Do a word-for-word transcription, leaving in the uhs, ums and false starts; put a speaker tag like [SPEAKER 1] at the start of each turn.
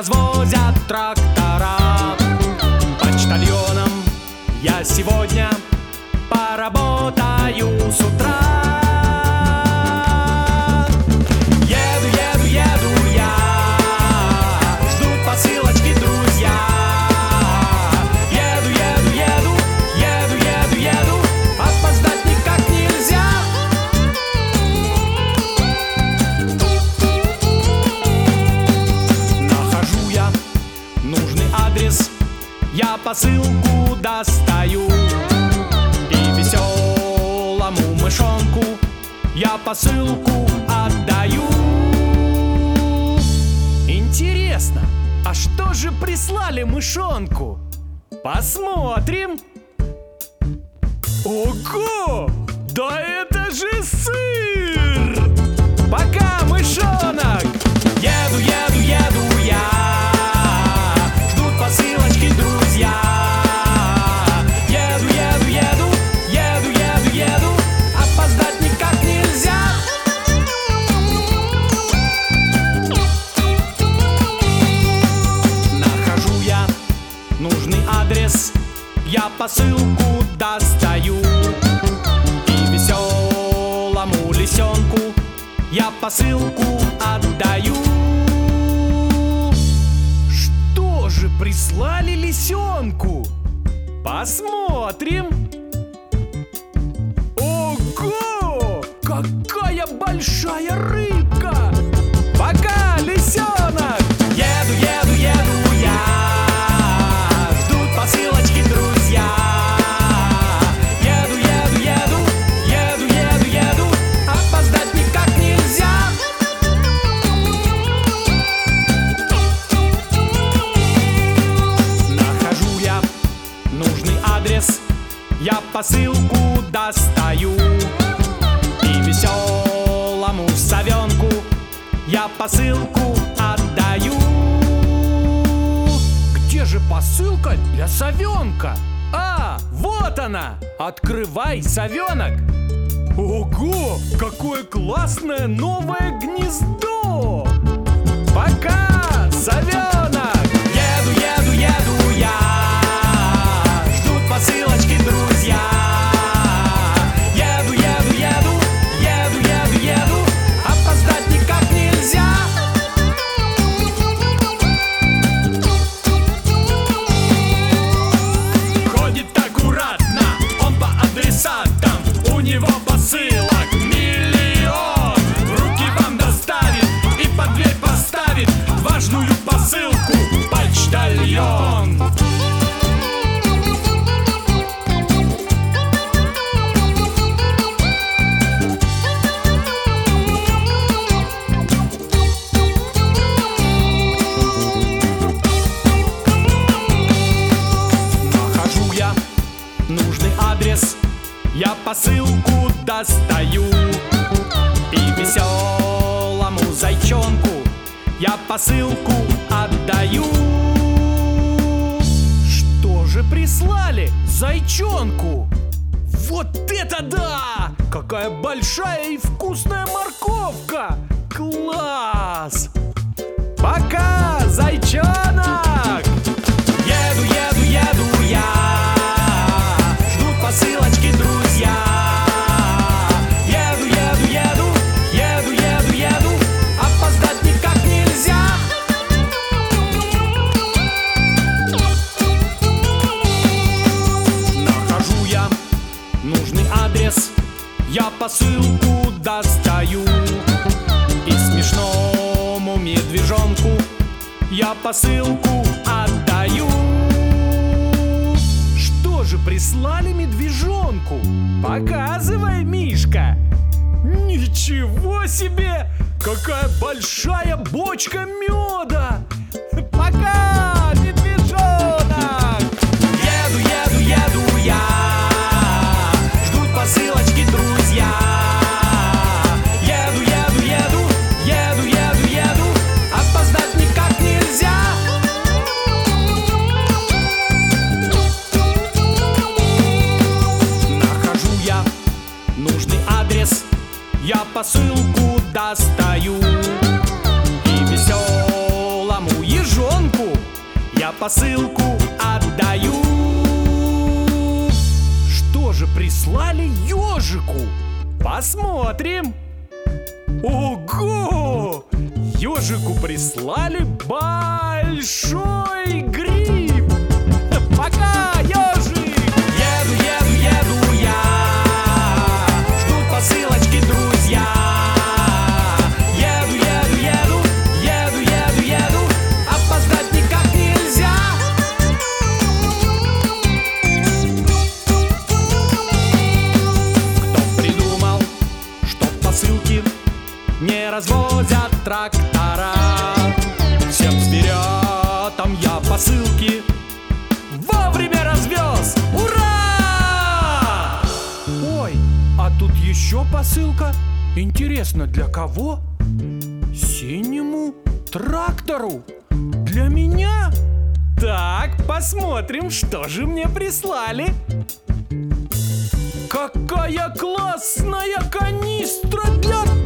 [SPEAKER 1] развозят трактора. Почтальоном я сегодня поработаю с утра. Еду, еду, еду я, ждут посылочки друзья. Еду, еду, еду, еду, еду, еду, опоздать никак нельзя. Нахожу я нужный адрес, я посылку достаю. И веселому мышонку я посылку отдаю. Интересно, а что же прислали мышонку? Посмотрим. Ого! Да это же сыр! Пока, мышонок! Еду, еду, еду я, ждут посылочки друзья. Еду, еду, еду, еду, еду, еду, опоздать никак нельзя. Нахожу я нужный адрес, я посылку достаю. И веселому лисенку я посылку отдаю. Что же прислали лисенку? Посмотрим. Ого! Какая большая рыбка! Пока, лисенок! Еду, еду, еду я, ждут посылочки друзья. Еду, еду, еду, еду, еду, еду, опоздать никак нельзя. Нахожу я нужный адрес, я посылку достаю. И веселому совенку я посылку отдаю. Где же посылка для совенка? А, вот она! Открывай, совенок! Ого, какое классное новое гнездо! Пока, совенок! Еду, еду, еду я, ждут посылочки друзья. Еду, еду, еду, еду, еду, еду, опоздать никак нельзя. Ходит аккуратно он по адресатам, у него посылок миллион. В руки вам доставит и под дверь поставит важную посылку почтальон. Нахожу я нужный адрес, я посылку достаю. И веселому зайчонку я посылку отдаю. Что же прислали зайчонку? Вот это да! Какая большая и вкусная морковка! Класс! Пока, зайчонок! Еду, еду, еду я, ждут посылочки друзья. Еду, еду, еду, еду, еду, еду, опоздать никак нельзя. Нахожу я нужный адрес, я посылку достаю. И смешному медвежонку я посылку отдаю. Что же прислали медвежонку? Показывай, Мишка. Ничего себе! Какая большая бочка меда! Пока, медвежонок! Еду, еду, еду я, ждут посылочки друзья. Еду, еду, еду, еду, еду, еду, опоздать никак нельзя. Нахожу я нужный адрес, я посылку достаю. И веселому ежонку я посылку отдаю. Что же прислали ежику? Посмотрим. Ого! Ежику прислали большой гриб. Пока, ежик! Еду, еду, еду я. Ждут посылочки друзья. Еду, еду, еду, еду, еду, еду. Опоздать никак нельзя. Кто придумал, что посылки не развозят трактора? Всем зверятам я посылки вовремя развез! Ура! Ой, а тут еще посылка. Интересно, для кого? Синему трактору? Для меня? Так, посмотрим, что же мне прислали. Какая классная канистра для